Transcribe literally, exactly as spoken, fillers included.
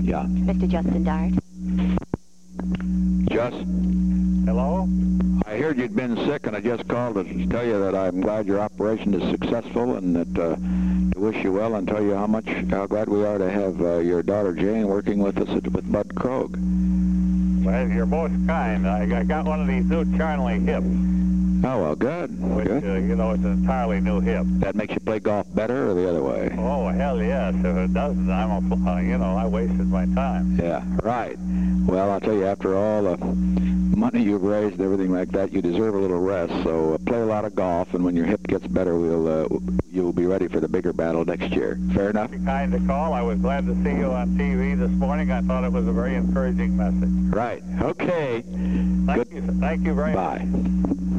Yeah. Mister Justin Dart. Just, Hello? I heard you'd been sick, and I just called to tell you that I'm glad your operation is successful, and that uh, to wish you well and tell you how much, how glad we are to have uh, your daughter Jane working with us at, with Bud Krogh. Well, you're most kind. I, I got one of these new Charlie hips, Oh, well, good. which, good. uh, you know, it's an entirely new hip. That makes you play golf better or the other way? Oh, hell yes. If it doesn't, I'm a, uh, you know, I wasted my time. Yeah, right. Well, I'll tell you, after all the money you've raised and everything like that, you deserve a little rest. So uh, play a lot of golf, and when your hip gets better, we'll uh, you'll be ready for the bigger battle next year. Fair enough? You're kind to call. I was glad to see you on T V this morning. I thought it was a very encouraging message. Right. Okay. Thank Good. you. Thank you very much. Bye.